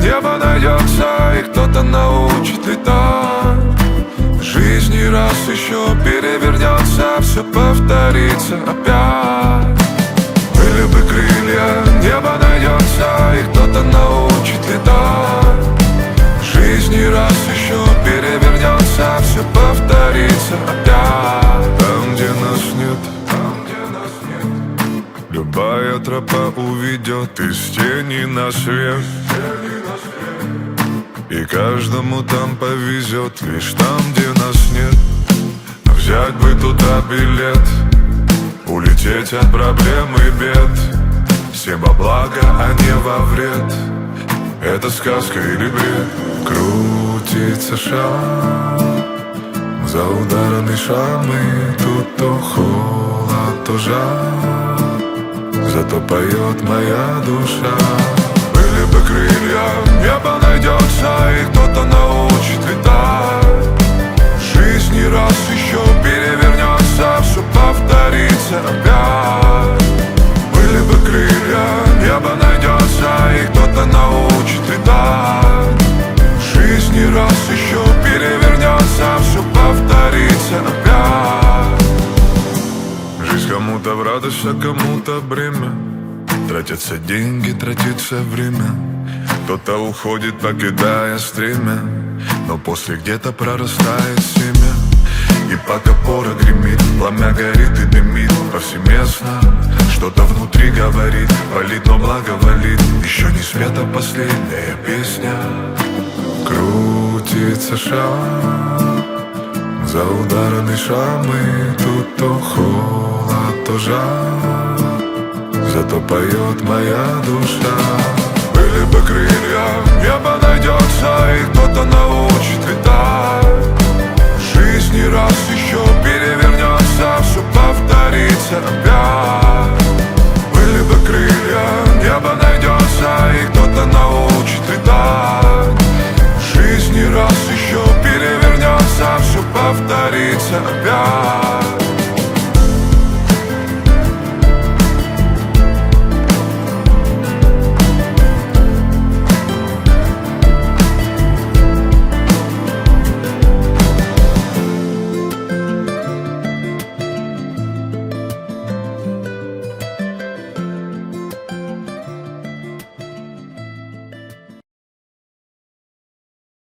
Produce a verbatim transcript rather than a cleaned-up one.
небо найдется, и кто-то научит летать. В жизни раз еще перевернется, все повторится опять. Были бы крылья, небо найдется, и кто-то научит летать. В жизни раз еще перевернется, все повторится опять. Там, где нас нет, там, где нас нет, любая тропа уведет из тени на свет. И каждому там повезет, лишь там, где нас нет. Взять бы туда билет, улететь от проблем и бед. Всем во благо, а не во вред. Это сказка или бред? Крутится шар за ударами шрамы. Тут то холод, то жар, зато поет моя душа. Были бы крылья, небо найдется, и кто-то научит летать. В жизни раз еще перевернется, все повторится опять. Были бы крылья, небо найдется, и кто-то научит летать. В жизни раз еще перевернется, все повторится опять. Жизнь кому-то в радость, а кому-то бремя. Тратятся деньги, тратится время. Кто-то уходит, покидая стремя, но после где-то прорастает семя. И пока пора гремит, пламя горит и дымит повсеместно. Что-то внутри говорит, валит, но благоволит. Еще не света последняя песня. Крутится шар за ударами шрамы. Тут то холод, то жар, зато поет моя душа. Были бы крылья,